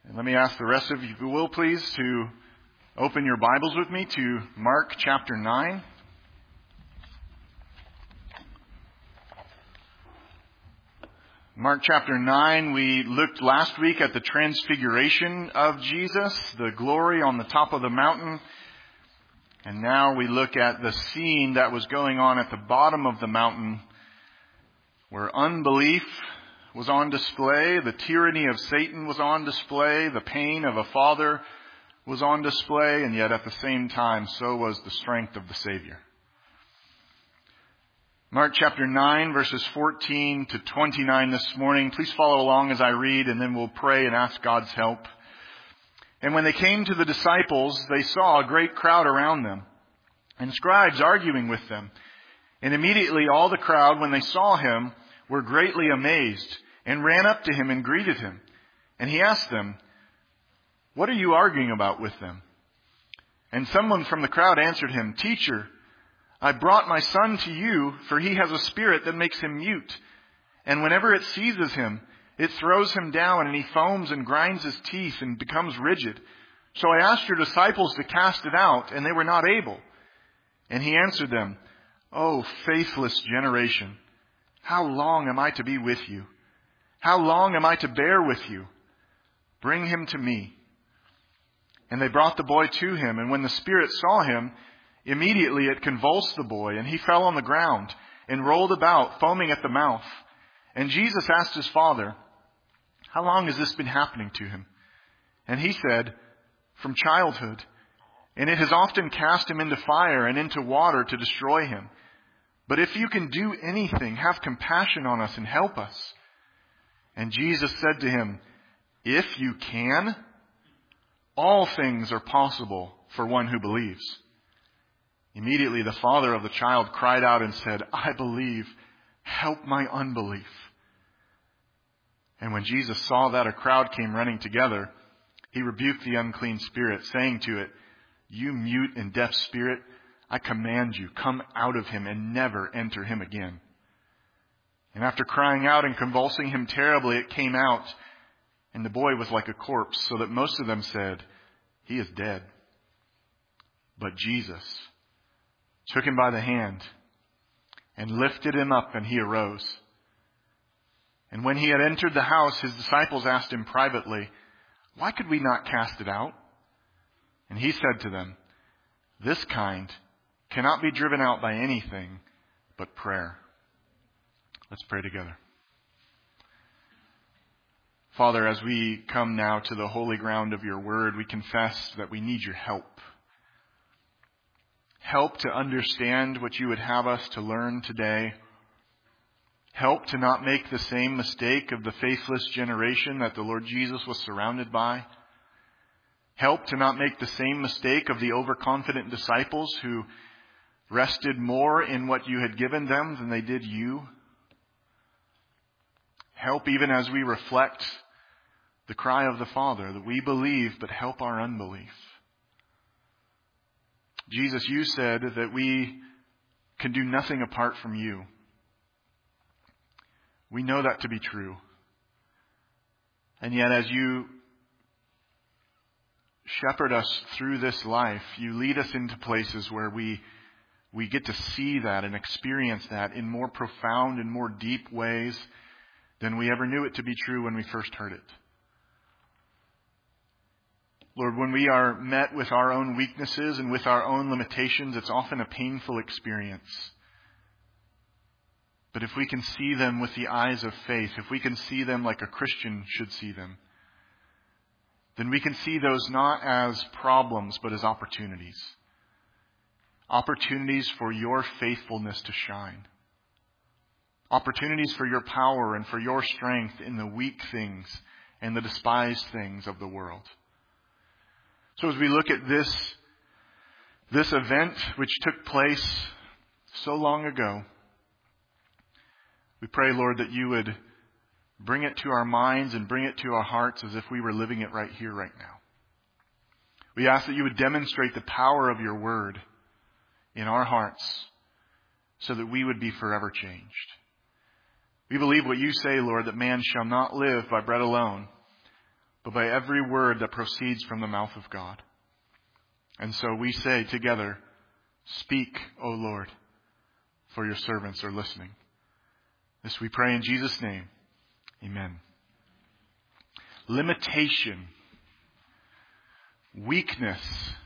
And let me ask the rest of you, if you will, please, to open your Bibles with me to Mark chapter 9. Mark chapter 9, we looked last week at the transfiguration of Jesus, the glory on the top of the mountain. And now we look at the scene that was going on at the bottom of the mountain, where unbelief was on display, the tyranny of Satan was on display, the pain of a father was on display, and yet at the same time, so was the strength of the Savior. Mark chapter 9, verses 14 to 29 this morning. Please follow along as I read, and then we'll pray and ask God's help. And when they came to the disciples, they saw a great crowd around them, and scribes arguing with them. And immediately all the crowd, when they saw him, were greatly amazed, and ran up to him and greeted him. And he asked them, "What are you arguing about with them?" And someone from the crowd answered him, "Teacher, I brought my son to you, for he has a spirit that makes him mute. And whenever it seizes him, it throws him down, and he foams and grinds his teeth and becomes rigid. So I asked your disciples to cast it out, and they were not able." And he answered them, "O faithless generation, how long am I to be with you? How long am I to bear with you? Bring him to me." And they brought the boy to him, and when the spirit saw him, immediately it convulsed the boy, and he fell on the ground and rolled about, foaming at the mouth. And Jesus asked his father, "How long has this been happening to him?" And he said, "From childhood. And it has often cast him into fire and into water to destroy him. But if you can do anything, have compassion on us and help us." And Jesus said to him, "If you can, all things are possible for one who believes." Immediately the father of the child cried out and said, "I believe, help my unbelief." And when Jesus saw that a crowd came running together, he rebuked the unclean spirit, saying to it, "You mute and deaf spirit, I command you, come out of him and never enter him again." And after crying out and convulsing him terribly, it came out, and the boy was like a corpse, so that most of them said, "He is dead." But Jesus took him by the hand and lifted him up, and he arose. And when he had entered the house, his disciples asked him privately, "Why could we not cast it out?" And he said to them, "This kind cannot be driven out by anything but prayer." Let's pray together. Father, as we come now to the holy ground of your word, we confess that we need your help. Help to understand what you would have us to learn today. Help to not make the same mistake of the faithless generation that the Lord Jesus was surrounded by. Help to not make the same mistake of the overconfident disciples who rested more in what you had given them than they did you. Help even as we reflect the cry of the Father that we believe, but help our unbelief. Jesus, you said that we can do nothing apart from you. We know that to be true. And yet as you shepherd us through this life, you lead us into places where we get to see that and experience that in more profound and more deep ways than we ever knew it to be true when we first heard it. Lord, when we are met with our own weaknesses and with our own limitations, it's often a painful experience. But if we can see them with the eyes of faith, if we can see them like a Christian should see them, then we can see those not as problems, but as opportunities. Opportunities for your faithfulness to shine. Opportunities for your power and for your strength in the weak things and the despised things of the world. So as we look at this event which took place so long ago, we pray, Lord, that you would bring it to our minds and bring it to our hearts as if we were living it right here, right now. We ask that you would demonstrate the power of your word in our hearts so that we would be forever changed. We believe what you say, Lord, that man shall not live by bread alone, but by every word that proceeds from the mouth of God. And so we say together, speak, O Lord, for your servants are listening. This we pray in Jesus' name. Amen. Limitation, weakness,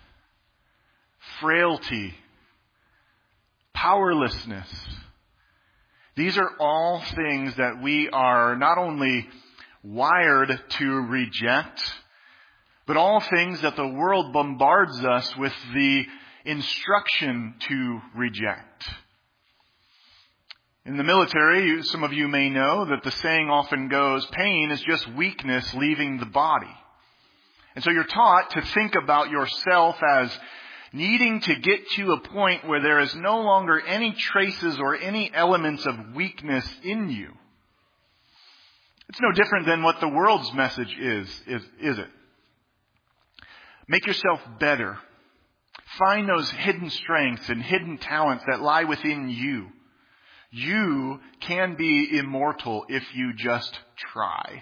frailty, powerlessness. These are all things that we are not only wired to reject, but all things that the world bombards us with the instruction to reject. In the military, some of you may know that the saying often goes, pain is just weakness leaving the body. And so you're taught to think about yourself as needing to get to a point where there is no longer any traces or any elements of weakness in you. It's no different than what the world's message is it? Make yourself better. Find those hidden strengths and hidden talents that lie within you. You can be immortal if you just try.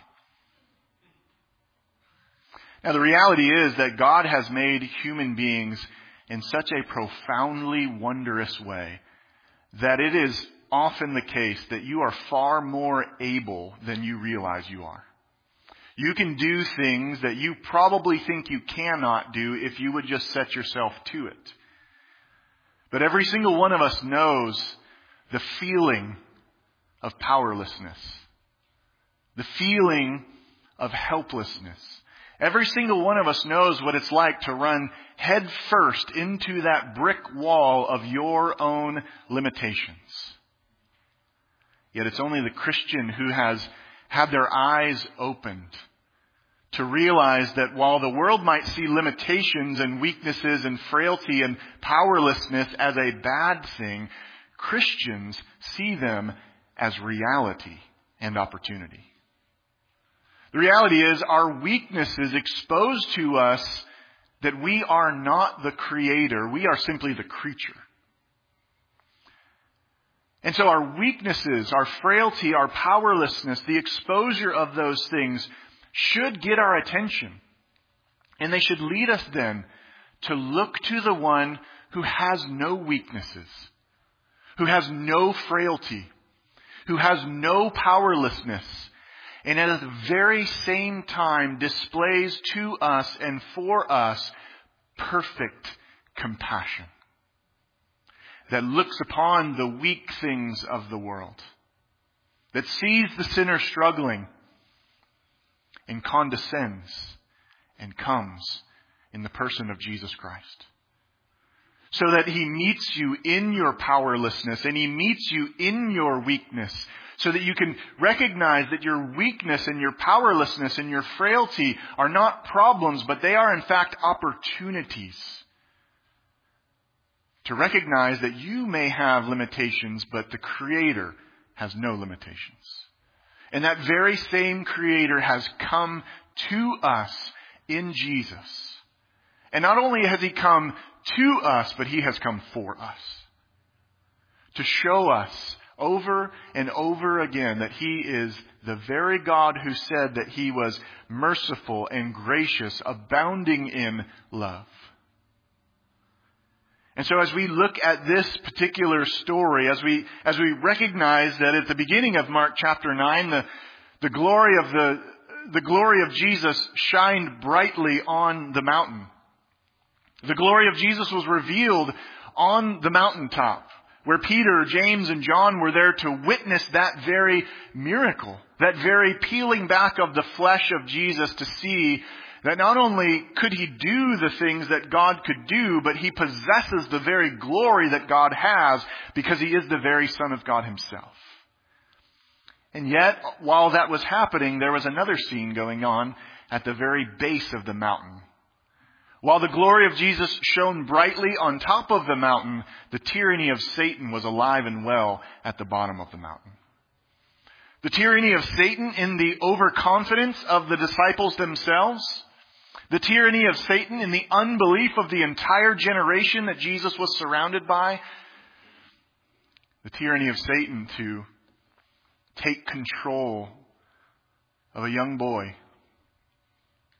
Now, the reality is that God has made human beings in such a profoundly wondrous way that it is often the case that you are far more able than you realize you are. You can do things that you probably think you cannot do if you would just set yourself to it. But every single one of us knows the feeling of powerlessness, the feeling of helplessness. Every single one of us knows what it's like to run head first into that brick wall of your own limitations. Yet it's only the Christian who has had their eyes opened to realize that while the world might see limitations and weaknesses and frailty and powerlessness as a bad thing, Christians see them as reality and opportunity. The reality is our weaknesses expose to us that we are not the creator. We are simply the creature. And so our weaknesses, our frailty, our powerlessness, the exposure of those things should get our attention. And they should lead us then to look to the one who has no weaknesses, who has no frailty, who has no powerlessness, and at the very same time displays to us and for us perfect compassion that looks upon the weak things of the world, that sees the sinner struggling and condescends and comes in the person of Jesus Christ. So that He meets you in your powerlessness and He meets you in your weakness, so that you can recognize that your weakness and your powerlessness and your frailty are not problems, but they are in fact opportunities. To recognize that you may have limitations, but the Creator has no limitations. And that very same Creator has come to us in Jesus. And not only has He come to us, but He has come for us. To show us over and over again that He is the very God who said that He was merciful and gracious, abounding in love. And so as we look at this particular story, as we recognize that at the beginning of Mark chapter 9, the glory of Jesus shined brightly on the mountain. The glory of Jesus was revealed on the mountaintop, where Peter, James, and John were there to witness that very miracle, that very peeling back of the flesh of Jesus to see that not only could He do the things that God could do, but He possesses the very glory that God has because He is the very Son of God Himself. And yet, while that was happening, there was another scene going on at the very base of the mountain. While the glory of Jesus shone brightly on top of the mountain, the tyranny of Satan was alive and well at the bottom of the mountain. The tyranny of Satan in the overconfidence of the disciples themselves. The tyranny of Satan in the unbelief of the entire generation that Jesus was surrounded by. The tyranny of Satan to take control of a young boy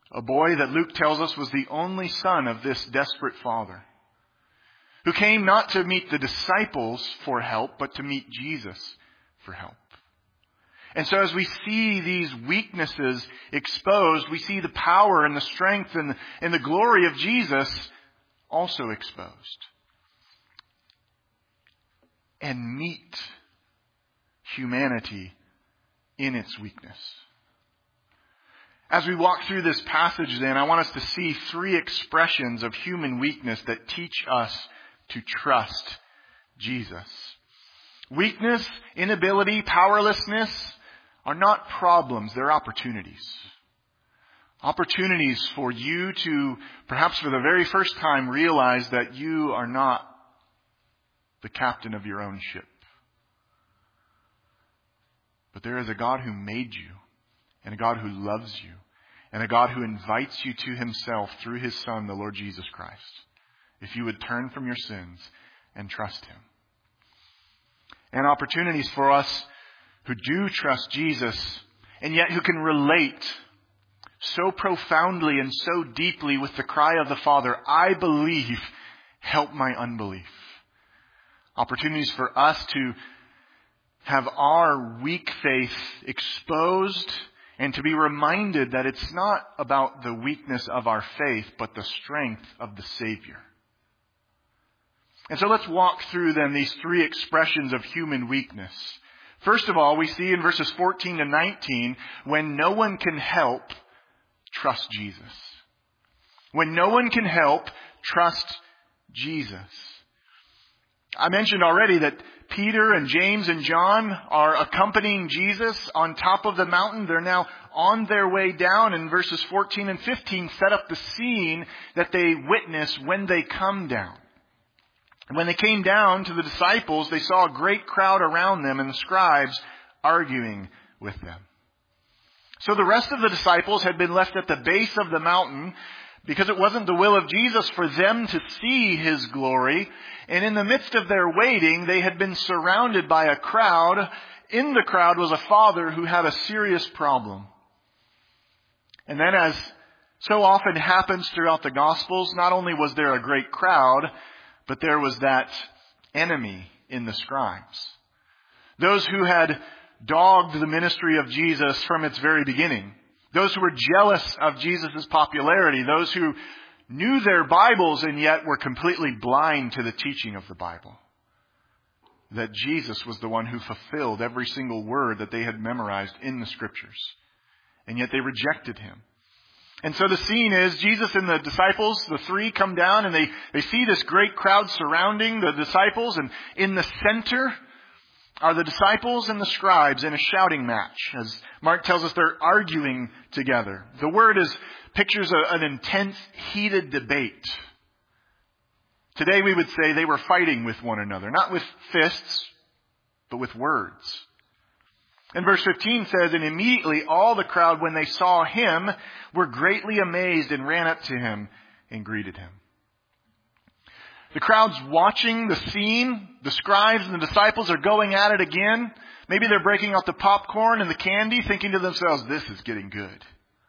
A boy that Luke tells us was the only son of this desperate father, who came not to meet the disciples for help, but to meet Jesus for help. And so as we see these weaknesses exposed, we see the power and the strength and the glory of Jesus also exposed. And meet humanity in its weakness. As we walk through this passage then, I want us to see three expressions of human weakness that teach us to trust Jesus. Weakness, inability, powerlessness are not problems, they're opportunities. Opportunities for you to, perhaps for the very first time, realize that you are not the captain of your own ship. But there is a God who made you, and a God who loves you, and a God who invites you to himself through his Son, the Lord Jesus Christ, if you would turn from your sins and trust him. And opportunities for us who do trust Jesus, and yet who can relate so profoundly and so deeply with the cry of the Father, I believe, help my unbelief. Opportunities for us to have our weak faith exposed and to be reminded that it's not about the weakness of our faith, but the strength of the Savior. And so let's walk through then these three expressions of human weakness. First of all, we see in verses 14 to 19, when no one can help, trust Jesus. When no one can help, trust Jesus. I mentioned already that Peter and James and John are accompanying Jesus on top of the mountain. They're now on their way down, and verses 14 and 15 set up the scene that they witness when they come down. And when they came down to the disciples, they saw a great crowd around them and the scribes arguing with them. So the rest of the disciples had been left at the base of the mountain because it wasn't the will of Jesus for them to see his glory. And in the midst of their waiting, they had been surrounded by a crowd. In the crowd was a father who had a serious problem. And then, as so often happens throughout the Gospels, not only was there a great crowd, but there was that enemy in the scribes. Those who had dogged the ministry of Jesus from its very beginning. Those who were jealous of Jesus' popularity. Those who knew their Bibles and yet were completely blind to the teaching of the Bible. That Jesus was the one who fulfilled every single word that they had memorized in the Scriptures. And yet they rejected him. And so the scene is Jesus and the disciples, the three, come down and they see this great crowd surrounding the disciples. And in the center are the disciples and the scribes in a shouting match. As Mark tells us, they're arguing together. The word pictures an intense, heated debate. Today we would say they were fighting with one another, not with fists, but with words. And verse 15 says, and immediately all the crowd, when they saw him, were greatly amazed and ran up to him and greeted him. The crowd's watching the scene. The scribes and the disciples are going at it again. Maybe they're breaking out the popcorn and the candy, thinking to themselves, this is getting good.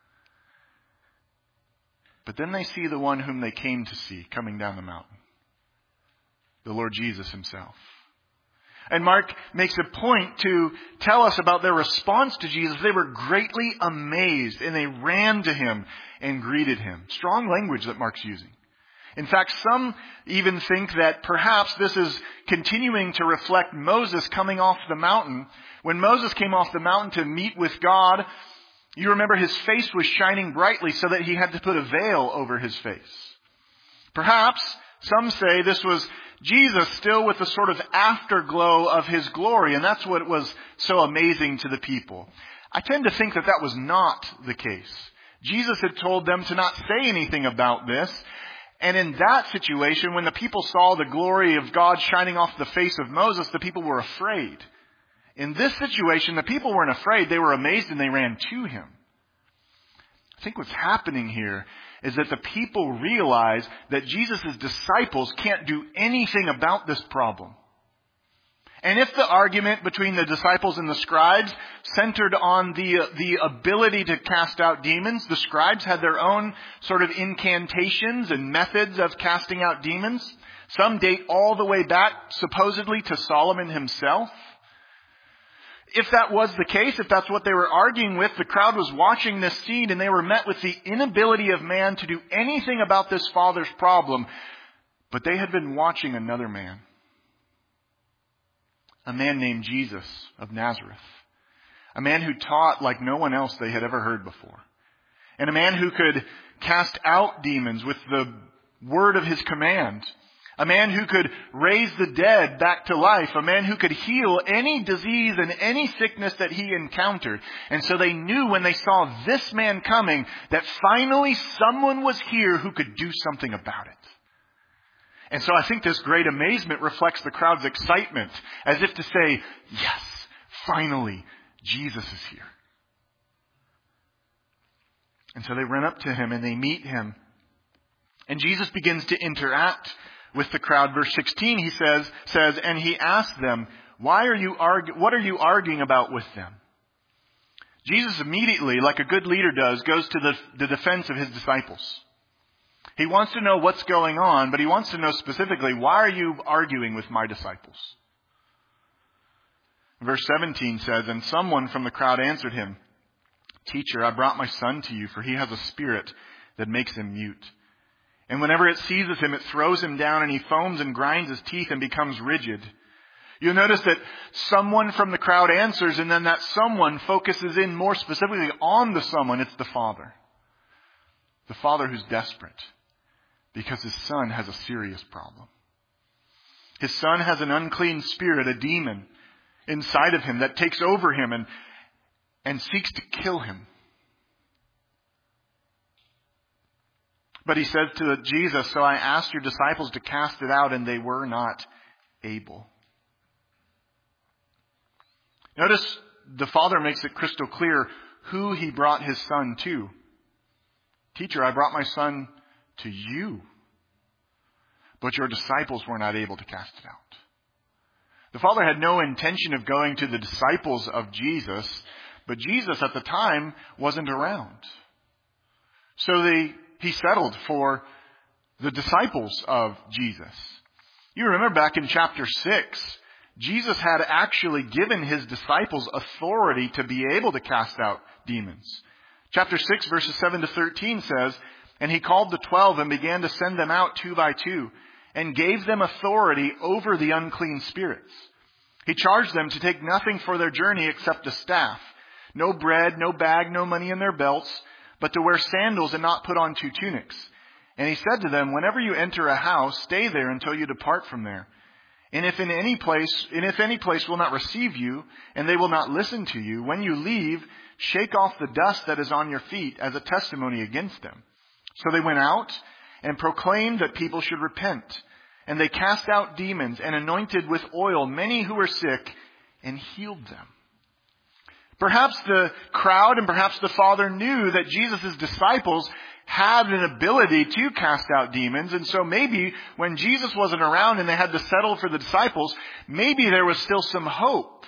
But then they see the one whom they came to see coming down the mountain. The Lord Jesus himself. And Mark makes a point to tell us about their response to Jesus. They were greatly amazed and they ran to him and greeted him. Strong language that Mark's using. In fact, some even think that perhaps this is continuing to reflect Moses coming off the mountain. When Moses came off the mountain to meet with God, you remember his face was shining brightly so that he had to put a veil over his face. Perhaps some say this was Jesus still with the sort of afterglow of his glory, and that's what was so amazing to the people. I tend to think that that was not the case. Jesus had told them to not say anything about this. And in that situation, when the people saw the glory of God shining off the face of Moses, the people were afraid. In this situation, the people weren't afraid. They were amazed and they ran to him. I think what's happening here is that the people realize that Jesus' disciples can't do anything about this problem. And if the argument between the disciples and the scribes centered on the ability to cast out demons, the scribes had their own sort of incantations and methods of casting out demons. Some date all the way back, supposedly, to Solomon himself. If that was the case, if that's what they were arguing with, the crowd was watching this scene and they were met with the inability of man to do anything about this father's problem. But they had been watching another man. A man named Jesus of Nazareth. A man who taught like no one else they had ever heard before. And a man who could cast out demons with the word of his command. A man who could raise the dead back to life. A man who could heal any disease and any sickness that he encountered. And so they knew when they saw this man coming that finally someone was here who could do something about it. And so I think this great amazement reflects the crowd's excitement, as if to say, yes, finally, Jesus is here. And so they run up to him and they meet him. And Jesus begins to interact with the crowd. Verse 16, he says, and he asked them, what are you arguing about with them? Jesus immediately, like a good leader does, goes to the defense of his disciples. He wants to know what's going on, but he wants to know specifically, why are you arguing with my disciples? Verse 17 says, and someone from the crowd answered him, Teacher, I brought my son to you, for he has a spirit that makes him mute. And whenever it seizes him, it throws him down, and he foams and grinds his teeth and becomes rigid. You'll notice that someone from the crowd answers, and then that someone focuses in more specifically on the someone. It's the father. The father who's desperate. Because his son has a serious problem. His son has an unclean spirit, a demon, inside of him that takes over him and seeks to kill him. But he says to Jesus, so I asked your disciples to cast it out, and they were not able. Notice the father makes it crystal clear who he brought his son to. Teacher, I brought my son to you, but your disciples were not able to cast it out. The father had no intention of going to the disciples of Jesus, but Jesus at the time wasn't around. So he settled for the disciples of Jesus. You remember back in chapter 6, Jesus had actually given his disciples authority to be able to cast out demons. Chapter 6 verses 7 to 13 says, and he called the 12 and began to send them out 2 by 2 and gave them authority over the unclean spirits. He charged them to take nothing for their journey except a staff, no bread, no bag, no money in their belts, but to wear sandals and not put on 2 tunics. And he said to them, whenever you enter a house, stay there until you depart from there. And if any place will not receive you, and they will not listen to you, when you leave, shake off the dust that is on your feet as a testimony against them. So they went out and proclaimed that people should repent. And they cast out demons and anointed with oil many who were sick and healed them. Perhaps the crowd and perhaps the father knew that Jesus' disciples had an ability to cast out demons. And so maybe when Jesus wasn't around and they had to settle for the disciples, maybe there was still some hope.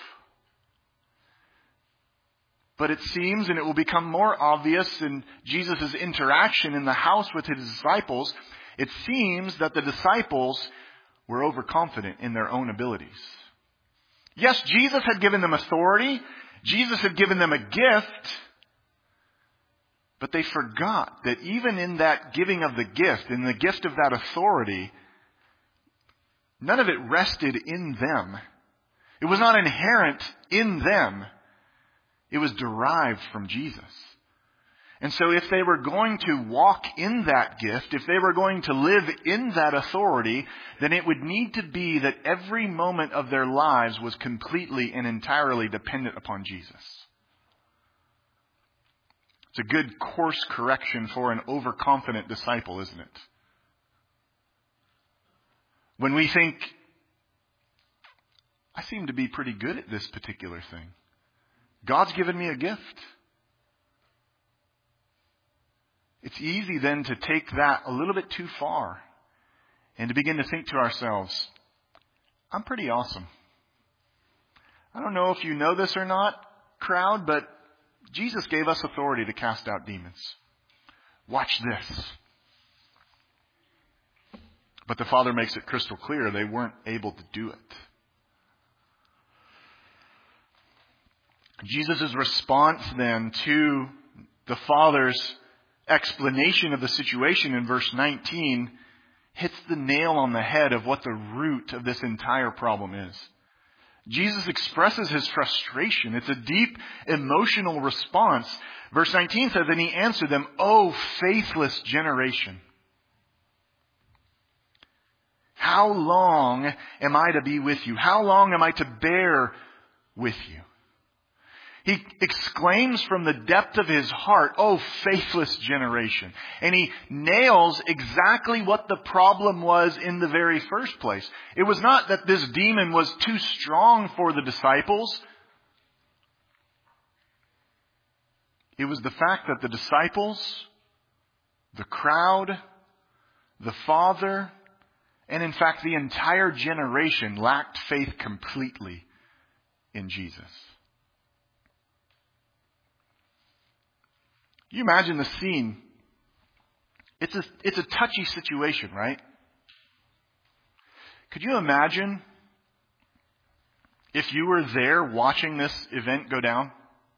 But it seems, and it will become more obvious in Jesus' interaction in the house with his disciples, it seems that the disciples were overconfident in their own abilities. Yes, Jesus had given them authority. Jesus had given them a gift. But they forgot that even in that giving of the gift, in the gift of that authority, none of it rested in them. It was not inherent in them. It was derived from Jesus. And so if they were going to walk in that gift, if they were going to live in that authority, then it would need to be that every moment of their lives was completely and entirely dependent upon Jesus. It's a good course correction for an overconfident disciple, isn't it? When we think, I seem to be pretty good at this particular thing. God's given me a gift. It's easy then to take that a little bit too far and to begin to think to ourselves, I'm pretty awesome. I don't know if you know this or not, crowd, but Jesus gave us authority to cast out demons. Watch this. But the Father makes it crystal clear they weren't able to do it. Jesus' response then to the Father's explanation of the situation in verse 19 hits the nail on the head of what the root of this entire problem is. Jesus expresses his frustration. It's a deep emotional response. Verse 19 says, and he answered them, "O faithless generation, how long am I to be with you? How long am I to bear with you?" He exclaims from the depth of his heart, "Oh, faithless generation." And he nails exactly what the problem was in the very first place. It was not that this demon was too strong for the disciples. It was the fact that the disciples, the crowd, the Father, and in fact the entire generation lacked faith completely in Jesus. You imagine the scene. It's a touchy situation, right? Could you imagine if you were there watching this event go down?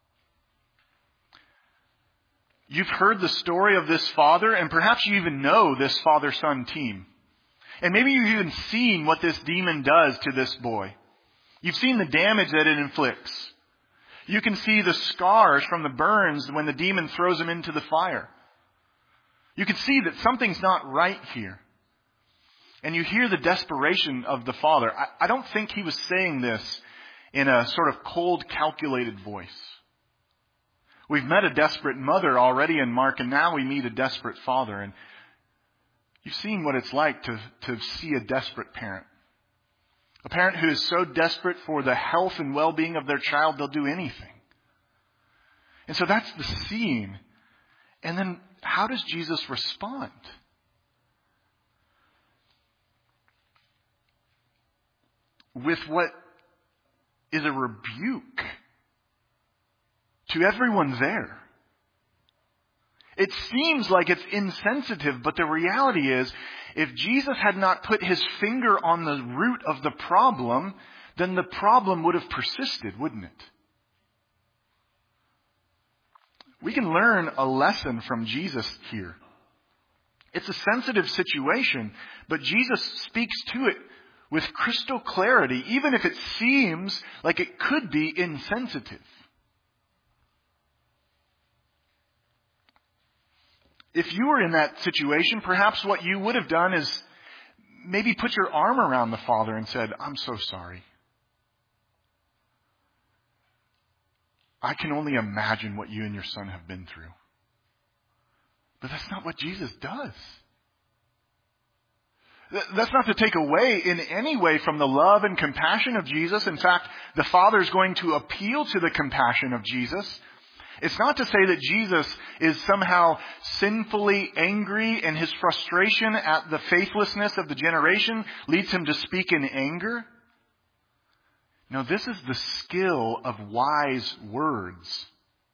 You've heard the story of this father, and perhaps you even know this father-son team. And maybe you've even seen what this demon does to this boy. You've seen the damage that it inflicts. You can see the scars from the burns when the demon throws him into the fire. You can see that something's not right here. And you hear the desperation of the father. I don't think he was saying this in a sort of cold, calculated voice. We've met a desperate mother already in Mark, and now we meet a desperate father. And you've seen what it's like to see a desperate parent. A parent who is so desperate for the health and well-being of their child, they'll do anything. And so that's the scene. And then how does Jesus respond? With what is a rebuke to everyone there. It seems like it's insensitive, but the reality is, if Jesus had not put his finger on the root of the problem, then the problem would have persisted, wouldn't it? We can learn a lesson from Jesus here. It's a sensitive situation, but Jesus speaks to it with crystal clarity, even if it seems like it could be insensitive. If you were in that situation, perhaps what you would have done is maybe put your arm around the father and said, "I'm so sorry. I can only imagine what you and your son have been through." But that's not what Jesus does. That's not to take away in any way from the love and compassion of Jesus. In fact, the Father is going to appeal to the compassion of Jesus. It's not to say that Jesus is somehow sinfully angry and his frustration at the faithlessness of the generation leads him to speak in anger. No, this is the skill of wise words.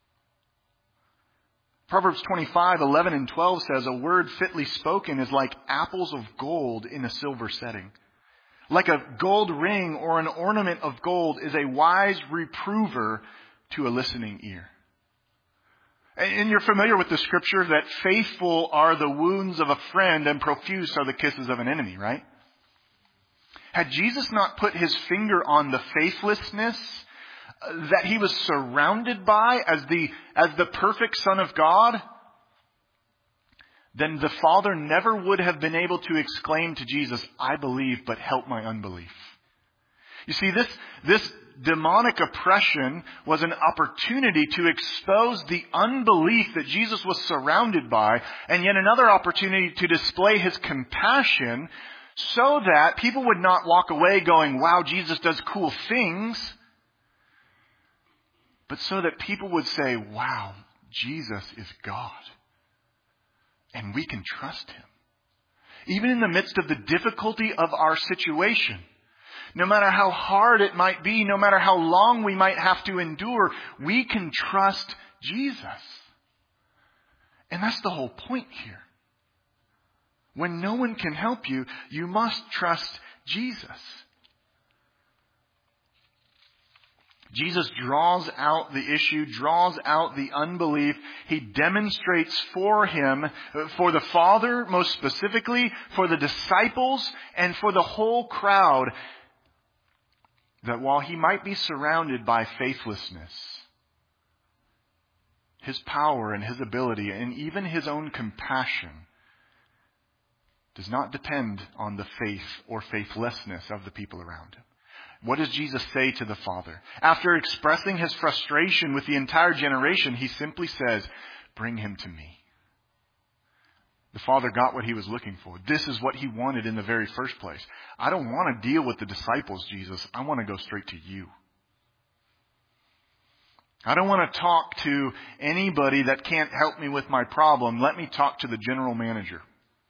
Proverbs 25:11 and 12 says, "A word fitly spoken is like apples of gold in a silver setting. Like a gold ring or an ornament of gold is a wise reprover to a listening ear." And you're familiar with the scripture that faithful are the wounds of a friend and profuse are the kisses of an enemy, right? Had Jesus not put his finger on the faithlessness that he was surrounded by as the perfect Son of God, then the Father never would have been able to exclaim to Jesus, "I believe, but help my unbelief." You see, this demonic oppression was an opportunity to expose the unbelief that Jesus was surrounded by, and yet another opportunity to display his compassion so that people would not walk away going, "Wow, Jesus does cool things," but so that people would say, "Wow, Jesus is God, and we can trust him." Even in the midst of the difficulty of our situation. no matter how hard it might be, no matter how long we might have to endure, we can trust Jesus. And that's the whole point here. When no one can help you, you must trust Jesus. Jesus draws out the issue, draws out the unbelief. He demonstrates for him, for the Father most specifically, for the disciples, and for the whole crowd, that while he might be surrounded by faithlessness, his power and his ability and even his own compassion does not depend on the faith or faithlessness of the people around him. What does Jesus say to the Father? After expressing his frustration with the entire generation, he simply says, "Bring him to me." The Father got what he was looking for. This is what he wanted in the very first place. I don't want to deal with the disciples, Jesus. I want to go straight to you. I don't want to talk to anybody that can't help me with my problem. Let me talk to the general manager.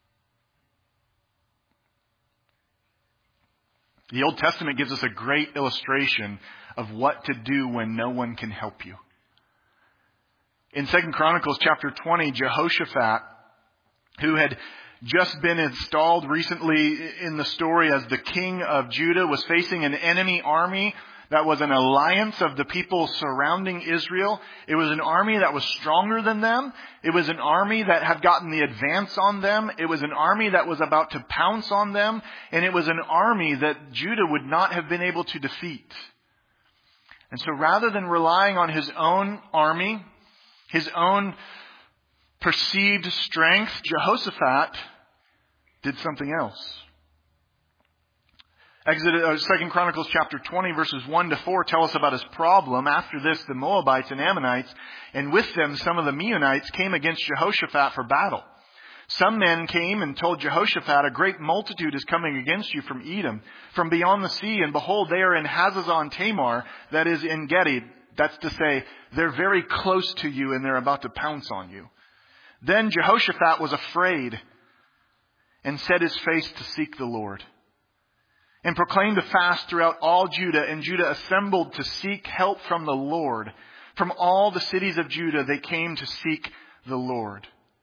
The Old Testament gives us a great illustration of what to do when no one can help you. In 2 Chronicles chapter 20, Jehoshaphat, who had just been installed recently in the story as the king of Judah, was facing an enemy army that was an alliance of the people surrounding Israel. It was an army that was stronger than them. It was an army that had gotten the advance on them. It was an army that was about to pounce on them. And it was an army that Judah would not have been able to defeat. And so rather than relying on his own army, his own perceived strength, Jehoshaphat did something else. 2 Chronicles chapter 20 verses 1 to 4 tell us about his problem. After this, the Moabites and Ammonites, and with them some of the Meunites, came against Jehoshaphat for battle. Some men came and told Jehoshaphat, "A great multitude is coming against you from Edom, from beyond the sea, and behold, they are in Hazazon Tamar, that is in Gedi." That's to say, they're very close to you and they're about to pounce on you. Then Jehoshaphat was afraid and set his face to seek the Lord, and proclaimed a fast throughout all Judah, and Judah assembled to seek help from the Lord. From all the cities of Judah they came to seek the Lord.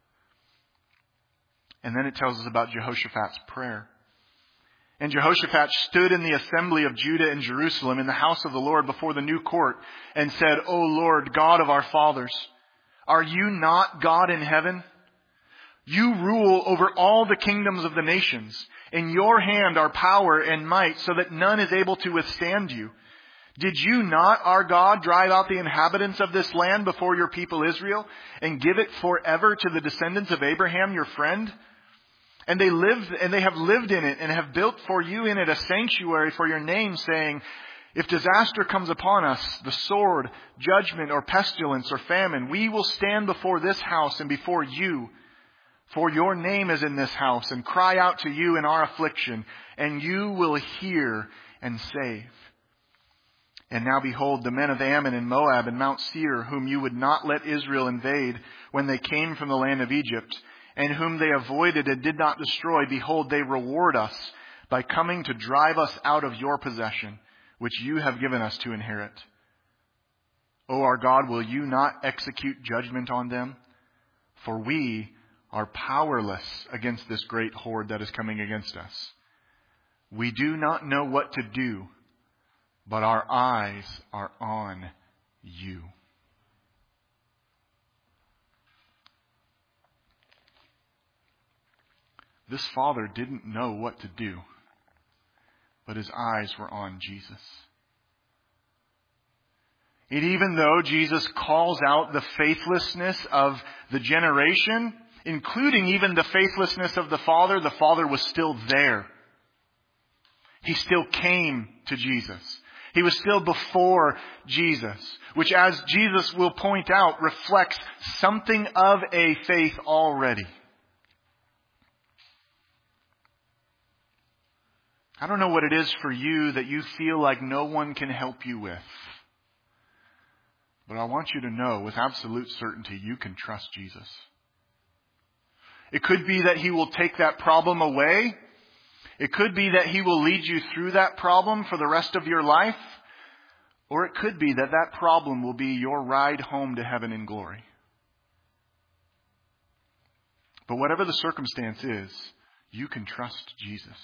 And then it tells us about Jehoshaphat's prayer. And Jehoshaphat stood in the assembly of Judah and Jerusalem in the house of the Lord before the new court, and said, "O Lord, God of our fathers, are you not God in heaven? You rule over all the kingdoms of the nations. In your hand are power and might, so that none is able to withstand you. Did you not, our God, drive out the inhabitants of this land before your people Israel, and give it forever to the descendants of Abraham, your friend? And they have lived in it, and have built for you in it a sanctuary for your name, saying, if disaster comes upon us, the sword, judgment, or pestilence, or famine, we will stand before this house and before you. For your name is in this house, and cry out to you in our affliction, and you will hear and save. And now behold, the men of Ammon and Moab and Mount Seir, whom you would not let Israel invade when they came from the land of Egypt, and whom they avoided and did not destroy, behold, they reward us by coming to drive us out of your possession, which you have given us to inherit. O our God, will you not execute judgment on them? For we are powerless against this great horde that is coming against us. We do not know what to do, but our eyes are on you." This father didn't know what to do, but his eyes were on Jesus. And even though Jesus calls out the faithlessness of the generation, including even the faithlessness of the Father was still there. He still came to Jesus. He was still before Jesus, which, as Jesus will point out, reflects something of a faith already. I don't know what it is for you that you feel like no one can help you with. But I want you to know with absolute certainty you can trust Jesus. It could be that He will take that problem away. It could be that He will lead you through that problem for the rest of your life, or it could be that that problem will be your ride home to heaven in glory. But whatever the circumstance is, you can trust Jesus.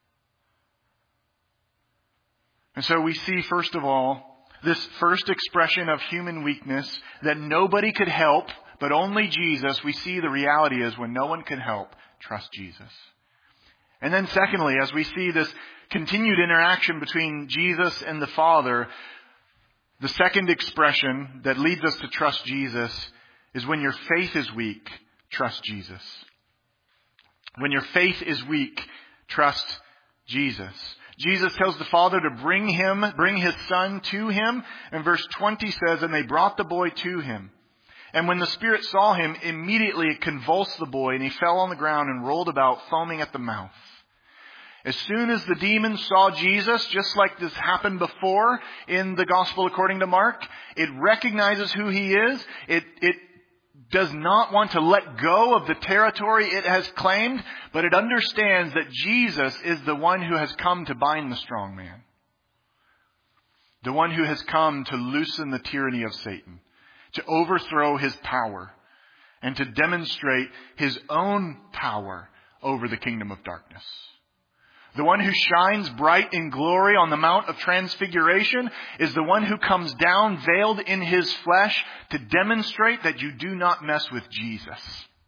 And so we see, first of all, this first expression of human weakness that nobody could help, but only Jesus. We see the reality is when no one can help, trust Jesus. And then secondly, as we see this continued interaction between Jesus and the Father, the second expression that leads us to trust Jesus is when your faith is weak, trust Jesus. When your faith is weak, trust Jesus. Jesus tells the Father to bring His Son to Him. And verse 20 says, and they brought the boy to Him. And when the Spirit saw him, immediately it convulsed the boy, and he fell on the ground and rolled about, foaming at the mouth. As soon as the demon saw Jesus, just like this happened before in the Gospel according to Mark, it recognizes who He is. It does not want to let go of the territory it has claimed, but it understands that Jesus is the one who has come to bind the strong man. The one who has come to loosen the tyranny of Satan, to overthrow his power, and to demonstrate His own power over the kingdom of darkness. The one who shines bright in glory on the Mount of Transfiguration is the one who comes down veiled in His flesh to demonstrate that you do not mess with Jesus.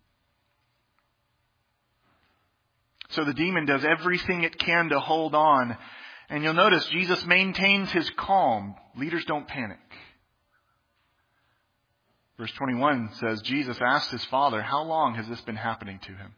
So the demon does everything it can to hold on. And you'll notice Jesus maintains His calm. Leaders don't panic. Verse 21 says, Jesus asked His Father, how long has this been happening to him?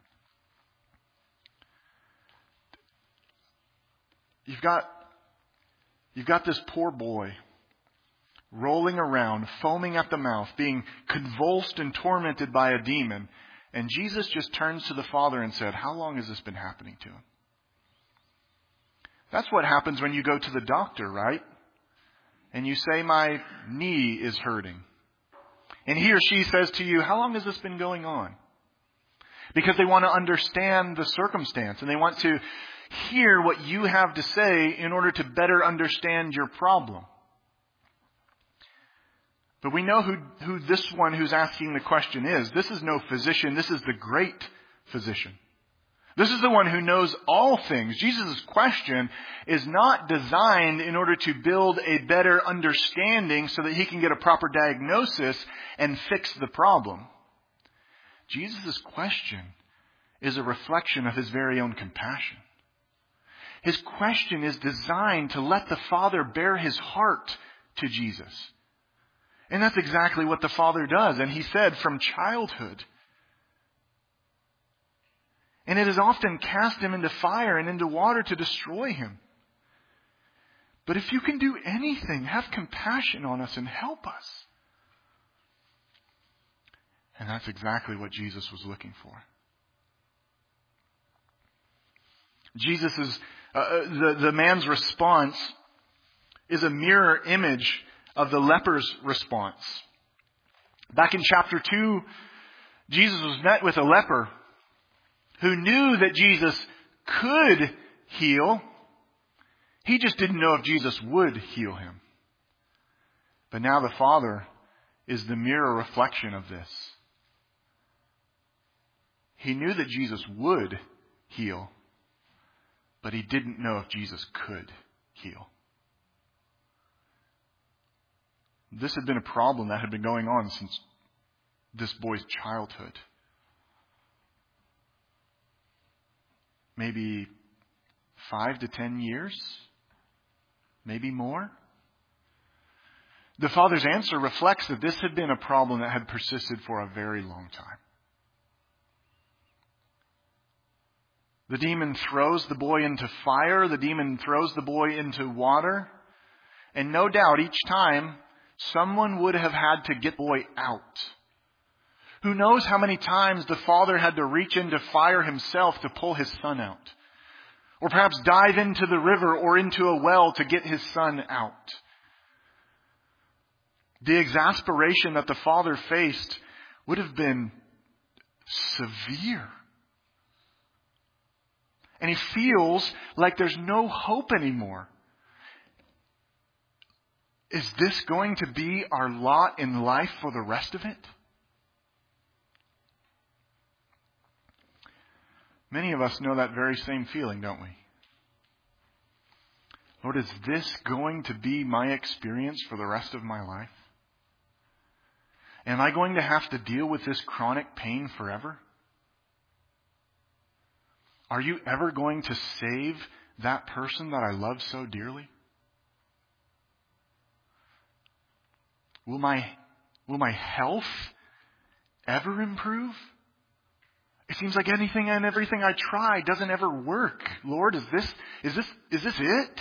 You've got this poor boy rolling around, foaming at the mouth, being convulsed and tormented by a demon. And Jesus just turns to the Father and said, how long has this been happening to him? That's what happens when you go to the doctor, right? And you say, my knee is hurting. And he or she says to you, how long has this been going on? Because they want to understand the circumstance, and they want to hear what you have to say in order to better understand your problem. But we know who this one who's asking the question is. This is no physician. This is the great physician. This is the one who knows all things. Jesus' question is not designed in order to build a better understanding so that He can get a proper diagnosis and fix the problem. Jesus' question is a reflection of His very own compassion. His question is designed to let the Father bear His heart to Jesus. And that's exactly what the Father does. And He said from childhood. And it has often cast him into fire and into water to destroy him. But if you can do anything, have compassion on us and help us. And that's exactly what Jesus was looking for. The man's response is a mirror image of the leper's response. Back in chapter 2, Jesus was met with a leper who knew that Jesus could heal. He just didn't know if Jesus would heal him. But now the Father is the mirror reflection of this. He knew that Jesus would heal, but he didn't know if Jesus could heal. This had been a problem that had been going on since this boy's childhood. Maybe 5 to 10 years, maybe more. The Father's answer reflects that this had been a problem that had persisted for a very long time. The demon throws the boy into fire. The demon throws the boy into water. And no doubt each time someone would have had to get the boy out. Who knows how many times the Father had to reach into fire himself to pull his son out. Or perhaps dive into the river or into a well to get his son out. The exasperation that the Father faced would have been severe. and he feels like there's no hope anymore. Is this going to be our lot in life for the rest of it? Many of us know that very same feeling, don't we? Lord, is this going to be my experience for the rest of my life? Am I going to have to deal with this chronic pain forever? Are you ever going to save that person that I love so dearly? Will my health ever improve? It seems like anything and everything I try doesn't ever work. Lord, is this it?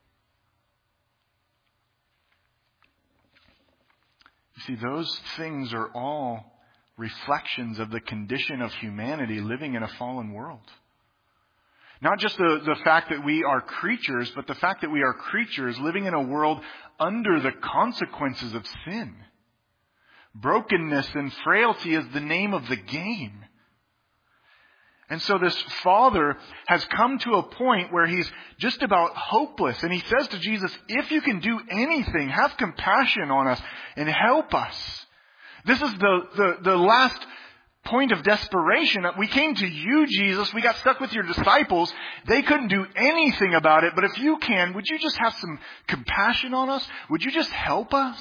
You see, those things are all reflections of the condition of humanity living in a fallen world. Not just the fact that we are creatures, but the fact that we are creatures living in a world under the consequences of sin. Brokenness and frailty is the name of the game. And so this father has come to a point where he's just about hopeless. And he says to Jesus, if you can do anything, have compassion on us and help us. This is the last point of desperation. We came to you, Jesus. We got stuck with your disciples. They couldn't do anything about it. But if you can, would you just have some compassion on us? Would you just help us?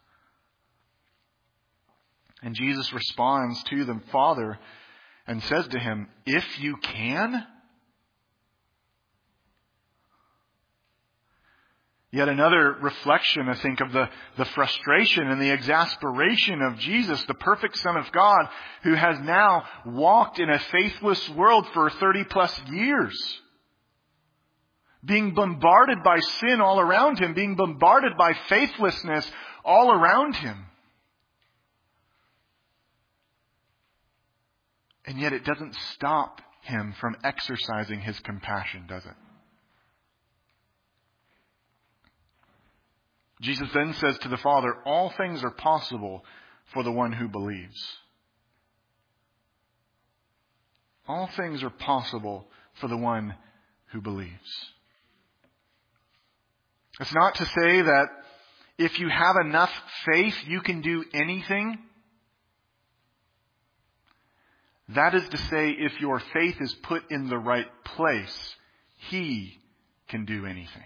And Jesus responds to the father and says to him, if you can? Yet another reflection, I think, of the frustration and the exasperation of Jesus, the perfect Son of God, who has now walked in a faithless world for 30 plus years. Being bombarded by sin all around him, being bombarded by faithlessness all around him. And yet it doesn't stop him from exercising his compassion, does it? Jesus then says to the Father, all things are possible for the one who believes. All things are possible for the one who believes. It's not to say that if you have enough faith, you can do anything. That is to say, if your faith is put in the right place, He can do anything.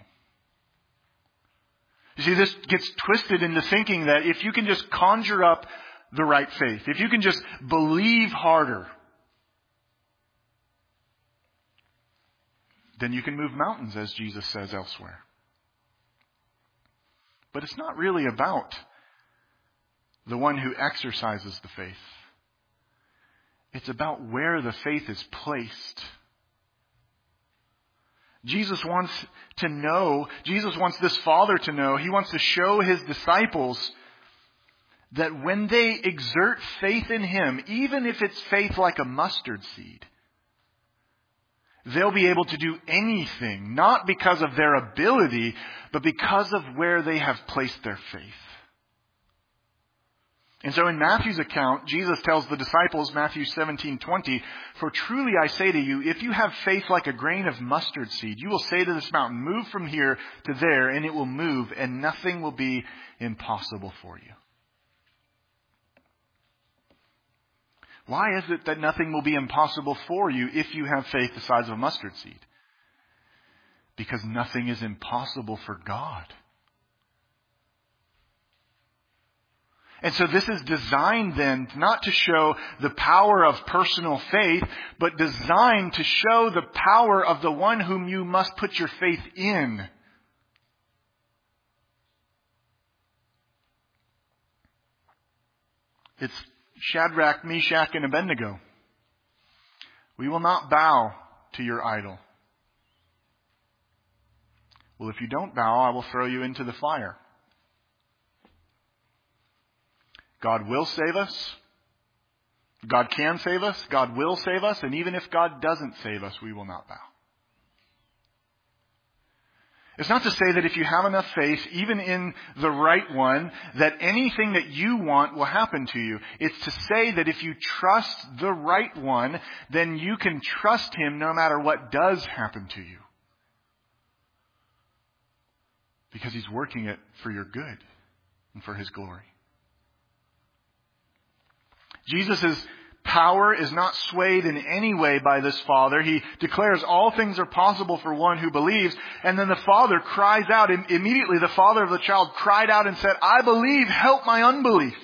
You see, this gets twisted into thinking that if you can just conjure up the right faith, if you can just believe harder, then you can move mountains, as Jesus says elsewhere. But it's not really about the one who exercises the faith. It's about where the faith is placed. Jesus wants to know, Jesus wants this Father to know, He wants to show His disciples that when they exert faith in Him, even if it's faith like a mustard seed, they'll be able to do anything, not because of their ability, but because of where they have placed their faith. And so in Matthew's account, Jesus tells the disciples, Matthew 17:20, "For truly I say to you, if you have faith like a grain of mustard seed, you will say to this mountain, move from here to there, and it will move, and nothing will be impossible for you." Why is it that nothing will be impossible for you if you have faith the size of a mustard seed? Because nothing is impossible for God. And so this is designed then not to show the power of personal faith, but designed to show the power of the one whom you must put your faith in. It's Shadrach, Meshach, and Abednego. We will not bow to your idol. Well, if you don't bow, I will throw you into the fire. God will save us. God can save us. God will save us. And even if God doesn't save us, we will not bow. It's not to say that if you have enough faith, even in the right one, that anything that you want will happen to you. It's to say that if you trust the right one, then you can trust him no matter what does happen to you. Because he's working it for your good and for his glory. Jesus' power is not swayed in any way by this Father. He declares all things are possible for one who believes. And then the Father cries out. Immediately the father of the child cried out and said, I believe, help my unbelief.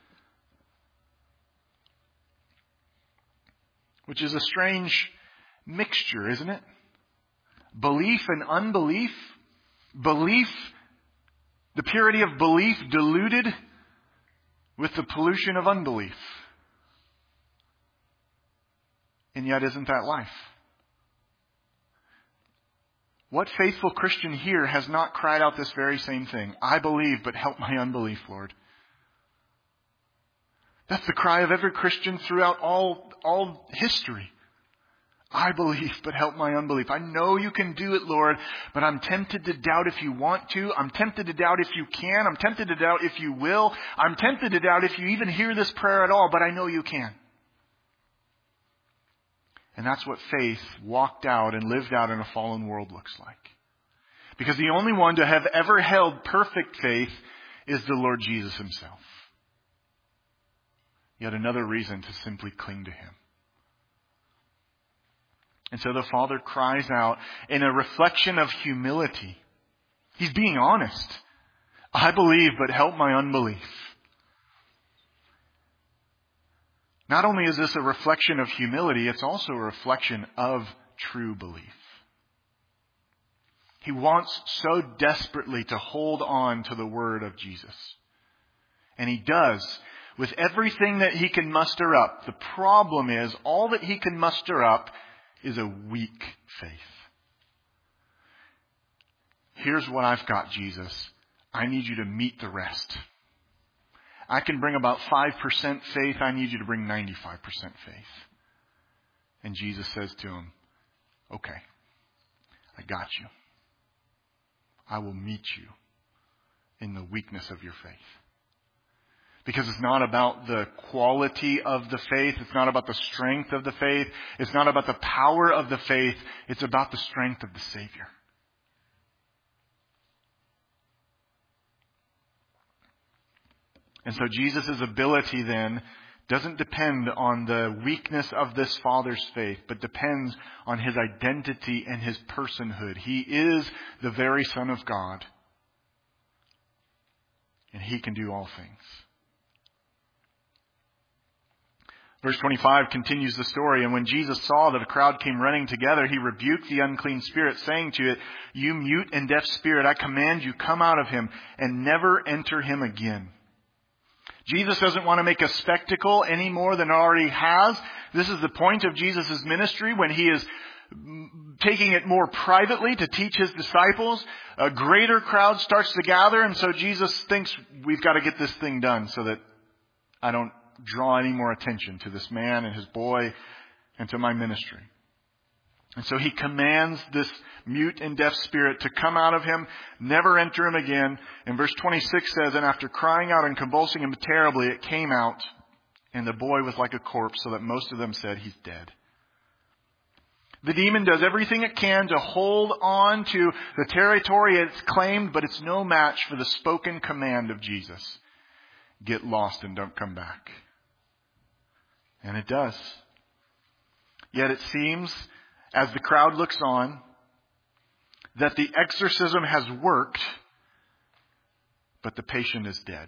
Which is a strange mixture, isn't it? Belief and unbelief. Belief, the purity of belief diluted with the pollution of unbelief. And yet, isn't that life? What faithful Christian here has not cried out this very same thing? I believe, but help my unbelief, Lord. That's the cry of every Christian throughout all history. I believe, but help my unbelief. I know you can do it, Lord, but I'm tempted to doubt if you want to. I'm tempted to doubt if you can. I'm tempted to doubt if you will. I'm tempted to doubt if you even hear this prayer at all, but I know you can. And that's what faith walked out and lived out in a fallen world looks like. Because the only one to have ever held perfect faith is the Lord Jesus himself. Yet another reason to simply cling to him. And so the Father cries out in a reflection of humility. He's being honest. I believe, but help my unbelief. Not only is this a reflection of humility, it's also a reflection of true belief. He wants so desperately to hold on to the word of Jesus. And he does with everything that he can muster up. The problem is all that he can muster up is a weak faith. Here's what I've got, Jesus. I need you to meet the rest. I can bring about 5% faith. I need you to bring 95% faith. And Jesus says to him, okay, I got you. I will meet you in the weakness of your faith. Because it's not about the quality of the faith. It's not about the strength of the faith. It's not about the power of the faith. It's about the strength of the Savior. And so Jesus' ability then doesn't depend on the weakness of this Father's faith, but depends on his identity and his personhood. He is the very Son of God. And he can do all things. Verse 25 continues the story. And when Jesus saw that a crowd came running together, he rebuked the unclean spirit, saying to it, you mute and deaf spirit, I command you, come out of him and never enter him again. Jesus doesn't want to make a spectacle any more than it already has. This is the point of Jesus' ministry when he is taking it more privately to teach his disciples. A greater crowd starts to gather, and so Jesus thinks we've got to get this thing done so that I don't draw any more attention to this man and his boy and to my ministry. And so he commands this mute and deaf spirit to come out of him, never enter him again. And verse 26 says, and after crying out and convulsing him terribly, it came out, and the boy was like a corpse, so that most of them said, he's dead. The demon does everything it can to hold on to the territory it's claimed, but it's no match for the spoken command of Jesus. Get lost and don't come back. And it does. Yet it seems, as the crowd looks on, that the exorcism has worked, but the patient is dead.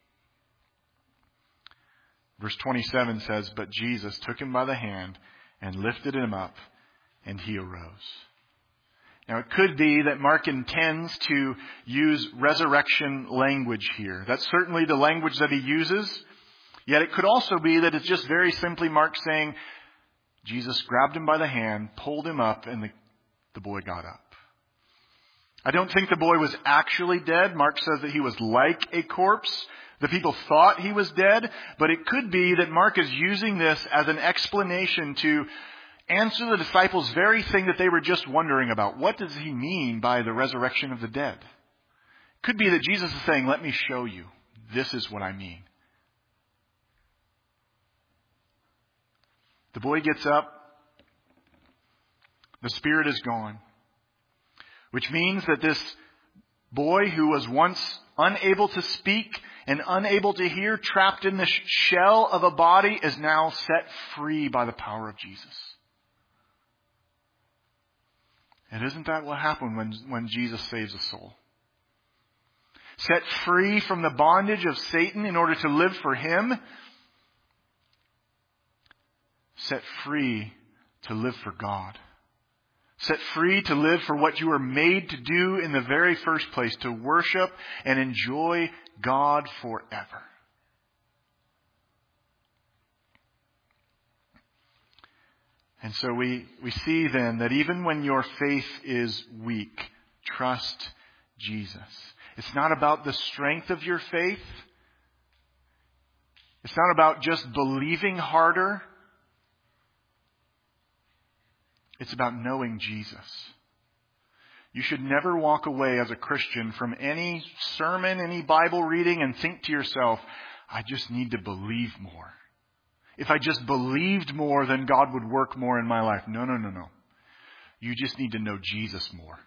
Verse 27 says, but Jesus took him by the hand and lifted him up, and he arose. Now it could be that Mark intends to use resurrection language here. That's certainly the language that he uses. Yet it could also be that it's just very simply Mark saying, Jesus grabbed him by the hand, pulled him up, and the boy got up. I don't think the boy was actually dead. Mark says that he was like a corpse. The people thought he was dead, but it could be that Mark is using this as an explanation to answer the disciples' very thing that they were just wondering about. What does he mean by the resurrection of the dead? Could be that Jesus is saying, let me show you. This is what I mean. The boy gets up. The spirit is gone. Which means that this boy who was once unable to speak and unable to hear, trapped in the shell of a body, is now set free by the power of Jesus. And isn't that what happened when Jesus saves a soul? Set free from the bondage of Satan in order to live for Him. Set free to live for God. Set free to live for what you were made to do in the very first place, to worship and enjoy God forever. And so we see then that even when your faith is weak, trust Jesus. It's not about the strength of your faith. It's not about just believing harder. It's about knowing Jesus. You should never walk away as a Christian from any sermon, any Bible reading, and think to yourself, I just need to believe more. If I just believed more, then God would work more in my life. No. You just need to know Jesus more.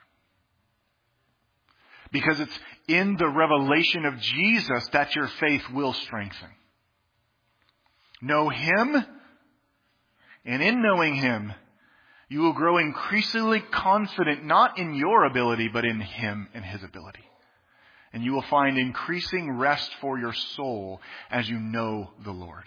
Because it's in the revelation of Jesus that your faith will strengthen. Know Him, and in knowing Him, you will grow increasingly confident, not in your ability, but in Him and His ability. And you will find increasing rest for your soul as you know the Lord.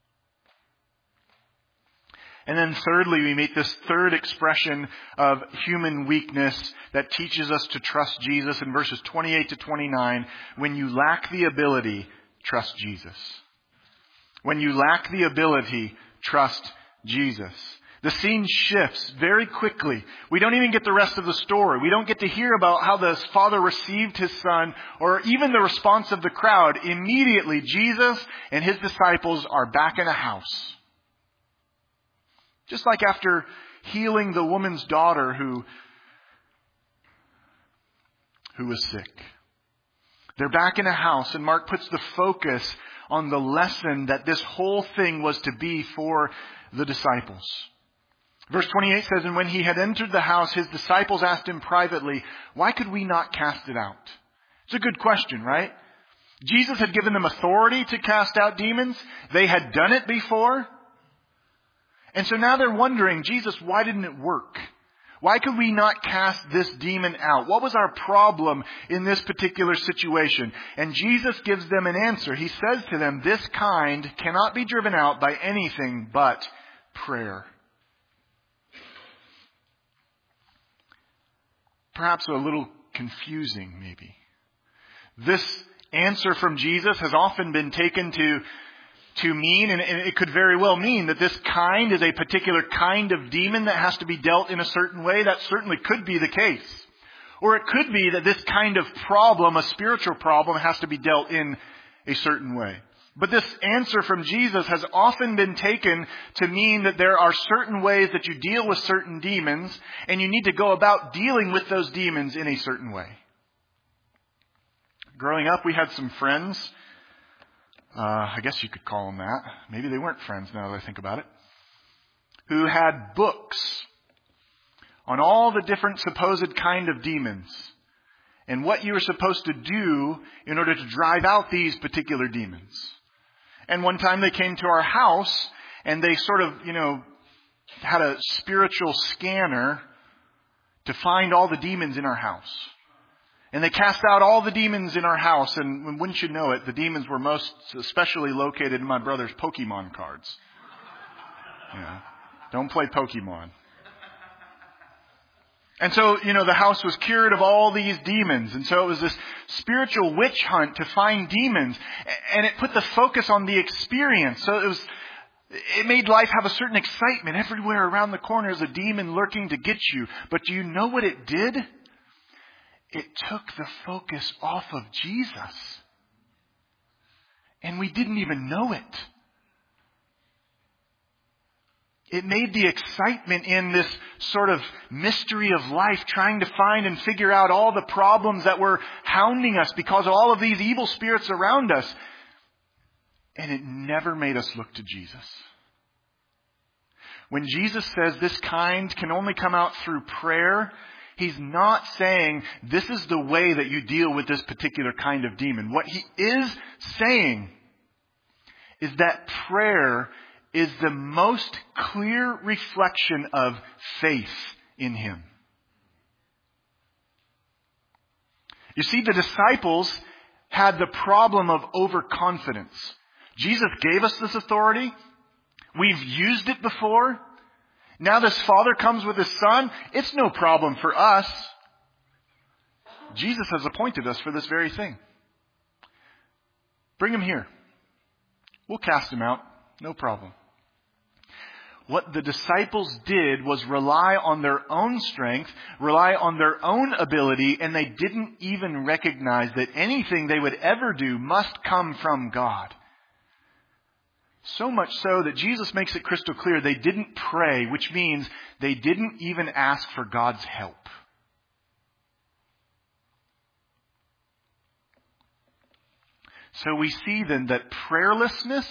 And then thirdly, we meet this third expression of human weakness that teaches us to trust Jesus in verses 28 to 29. When you lack the ability, trust Jesus. When you lack the ability, trust Jesus. The scene shifts very quickly. We don't even get the rest of the story. We don't get to hear about how the father received his son or even the response of the crowd. Immediately, Jesus and His disciples are back in a house. Just like after healing the woman's daughter who was sick. They're back in a house, and Mark puts the focus on the lesson that this whole thing was to be for the disciples. Verse 28 says, and when He had entered the house, His disciples asked Him privately, why could we not cast it out? It's a good question, right? Jesus had given them authority to cast out demons. They had done it before. And so now they're wondering, Jesus, why didn't it work? Why could we not cast this demon out? What was our problem in this particular situation? And Jesus gives them an answer. He says to them, this kind cannot be driven out by anything but prayer. Perhaps a little confusing, maybe. This answer from Jesus has often been taken to mean, and it could very well mean, that this kind is a particular kind of demon that has to be dealt in a certain way. That certainly could be the case. Or it could be that this kind of problem, a spiritual problem, has to be dealt in a certain way. But this answer from Jesus has often been taken to mean that there are certain ways that you deal with certain demons, and you need to go about dealing with those demons in a certain way. Growing up, we had some friends. I guess you could call them that. Maybe they weren't friends now that I think about it. Who had books on all the different supposed kind of demons and what you were supposed to do in order to drive out these particular demons. And one time they came to our house and they sort of, had a spiritual scanner to find all the demons in our house. And they cast out all the demons in our house, and wouldn't you know it, the demons were most especially located in my brother's Pokemon cards. Yeah. Don't play Pokemon. And so, the house was cured of all these demons. And so it was this spiritual witch hunt to find demons. And it put the focus on the experience. So it made life have a certain excitement. Everywhere around the corner is a demon lurking to get you. But do you know what it did? It took the focus off of Jesus. And we didn't even know it. It made the excitement in this sort of mystery of life, trying to find and figure out all the problems that were hounding us because of all of these evil spirits around us. And it never made us look to Jesus. When Jesus says this kind can only come out through prayer, He's not saying this is the way that you deal with this particular kind of demon. What He is saying is that prayer is the most clear reflection of faith in Him. You see, the disciples had the problem of overconfidence. Jesus gave us this authority. We've used it before. Now this Father comes with His Son. It's no problem for us. Jesus has appointed us for this very thing. Bring Him here. We'll cast Him out. No problem. What the disciples did was rely on their own strength, rely on their own ability, and they didn't even recognize that anything they would ever do must come from God. So much so that Jesus makes it crystal clear they didn't pray, which means they didn't even ask for God's help. So we see then that prayerlessness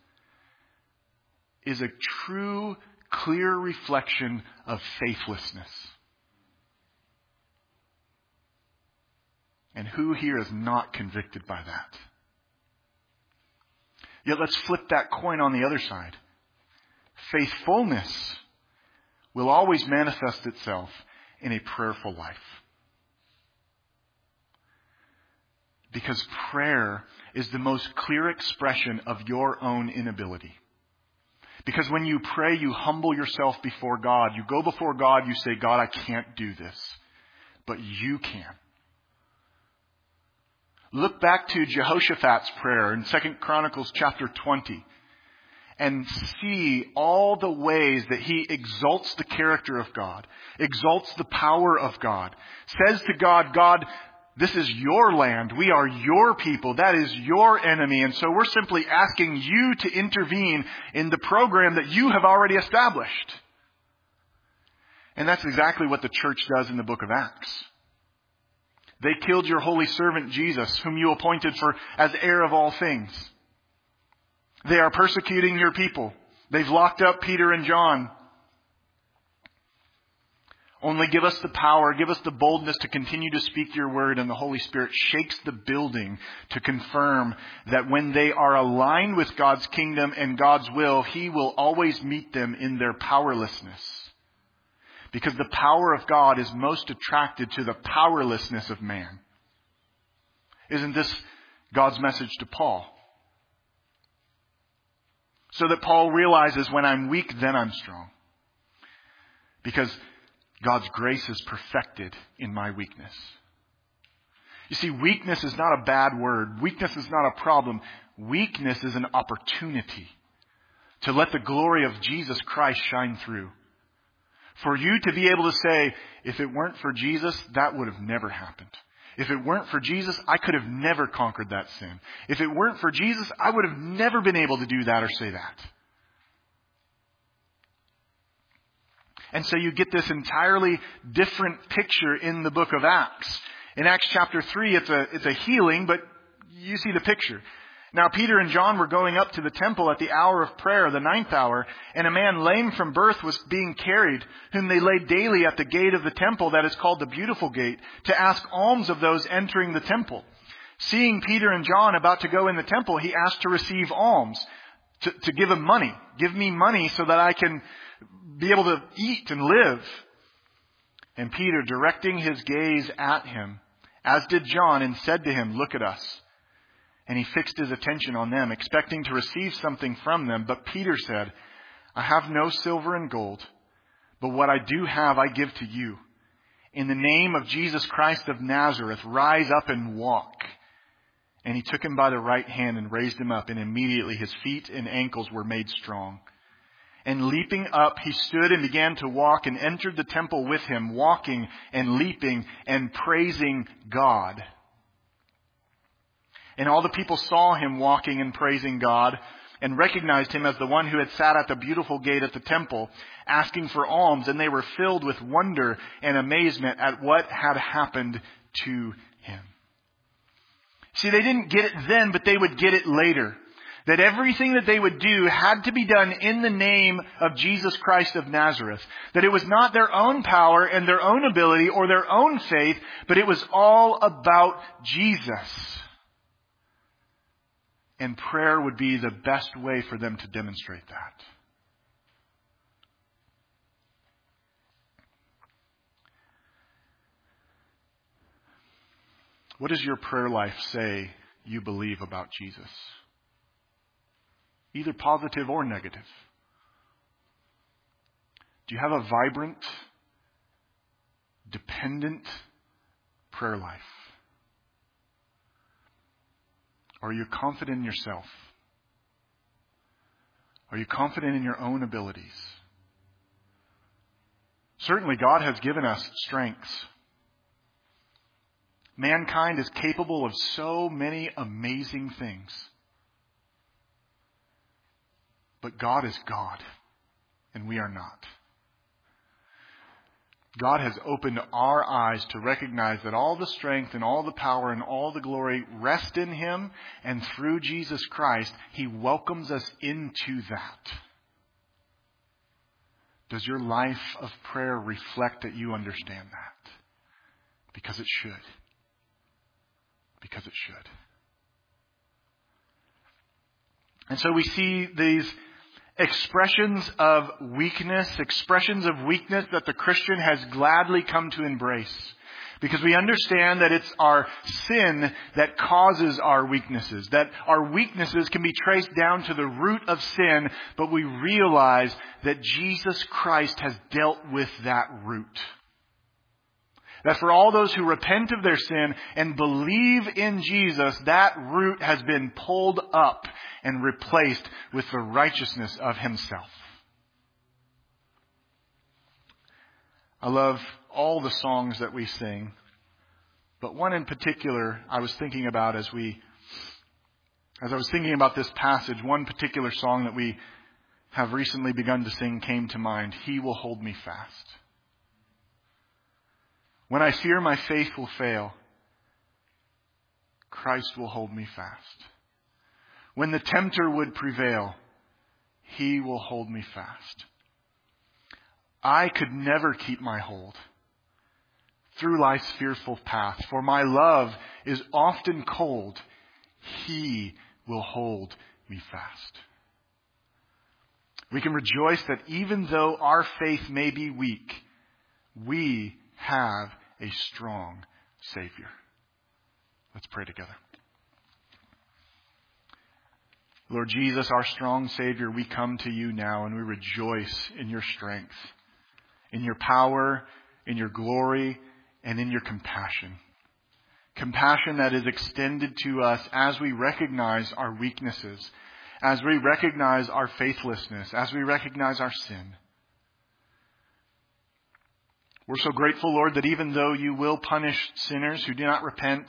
is a true, clear reflection of faithlessness. And who here is not convicted by that? Yet let's flip that coin on the other side. Faithfulness will always manifest itself in a prayerful life. Because prayer is the most clear expression of your own inability. Because when you pray, you humble yourself before God. You go before God, you say, God, I can't do this. But you can. Look back to Jehoshaphat's prayer in 2 Chronicles chapter 20 and see all the ways that he exalts the character of God, exalts the power of God, says to God, God, this is your land. We are your people. That is your enemy. And so we're simply asking you to intervene in the program that you have already established. And that's exactly what the church does in the book of Acts. They killed your holy servant Jesus, whom you appointed as heir of all things. They are persecuting your people. They've locked up Peter and John. Only give us the power, give us the boldness to continue to speak your word, and the Holy Spirit shakes the building to confirm that when they are aligned with God's kingdom and God's will, He will always meet them in their powerlessness. Because the power of God is most attracted to the powerlessness of man. Isn't this God's message to Paul? So that Paul realizes when I'm weak, then I'm strong. Because God's grace is perfected in my weakness. You see, weakness is not a bad word. Weakness is not a problem. Weakness is an opportunity to let the glory of Jesus Christ shine through. For you to be able to say, if it weren't for Jesus, that would have never happened. If it weren't for Jesus, I could have never conquered that sin. If it weren't for Jesus, I would have never been able to do that or say that. And so you get this entirely different picture in the book of Acts. In Acts chapter 3, it's a healing, but you see the picture. Now Peter and John were going up to the temple at the hour of prayer, the 9th hour, and a man lame from birth was being carried, whom they laid daily at the gate of the temple that is called the Beautiful Gate, to ask alms of those entering the temple. Seeing Peter and John about to go in the temple, he asked to receive alms, to give him money. Give me money so that I can be able to eat and live. And Peter, directing his gaze at him, as did John, and said to him, look at us. And he fixed his attention on them, expecting to receive something from them. But Peter said, I have no silver and gold, but what I do have I give to you. In the name of Jesus Christ of Nazareth, rise up and walk. And he took him by the right hand and raised him up, and immediately his feet and ankles were made strong. And leaping up, he stood and began to walk, and entered the temple with him, walking and leaping and praising God. And all the people saw him walking and praising God, and recognized him as the one who had sat at the beautiful gate at the temple, asking for alms, and they were filled with wonder and amazement at what had happened to him. See, they didn't get it then, but they would get it later. That everything that they would do had to be done in the name of Jesus Christ of Nazareth. That it was not their own power and their own ability or their own faith, but it was all about Jesus. And prayer would be the best way for them to demonstrate that. What does your prayer life say you believe about Jesus? Either positive or negative. Do you have a vibrant, dependent prayer life? Are you confident in yourself? Are you confident in your own abilities? Certainly God has given us strengths. Mankind is capable of so many amazing things. But God is God, and we are not. God has opened our eyes to recognize that all the strength and all the power and all the glory rest in Him, and through Jesus Christ, He welcomes us into that. Does your life of prayer reflect that you understand that? Because it should. Because it should. And so we see these expressions of weakness that the Christian has gladly come to embrace. Because we understand that it's our sin that causes our weaknesses. That our weaknesses can be traced down to the root of sin, but we realize that Jesus Christ has dealt with that root. That for all those who repent of their sin and believe in Jesus, that root has been pulled up and replaced with the righteousness of Himself. I love all the songs that we sing, but one in particular I was thinking about as I was thinking about this passage, one particular song that we have recently begun to sing came to mind. He will hold me fast. When I fear my faith will fail, Christ will hold me fast. When the tempter would prevail, He will hold me fast. I could never keep my hold through life's fearful path, for my love is often cold. He will hold me fast. We can rejoice that even though our faith may be weak, we have a strong Savior. Let's pray together. Lord Jesus, our strong Savior, we come to you now and we rejoice in your strength, in your power, in your glory, and in your compassion. Compassion that is extended to us as we recognize our weaknesses, as we recognize our faithlessness, as we recognize our sin. We're so grateful, Lord, that even though you will punish sinners who do not repent,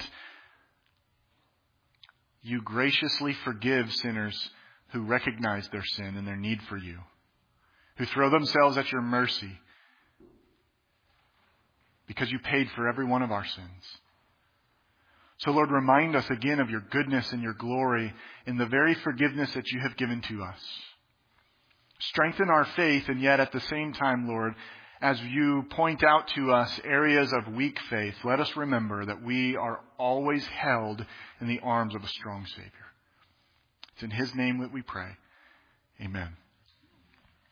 you graciously forgive sinners who recognize their sin and their need for you, who throw themselves at your mercy because you paid for every one of our sins. So, Lord, remind us again of your goodness and your glory in the very forgiveness that you have given to us. Strengthen our faith, and yet at the same time, Lord, as you point out to us areas of weak faith, let us remember that we are always held in the arms of a strong Savior. It's in His name that we pray. Amen.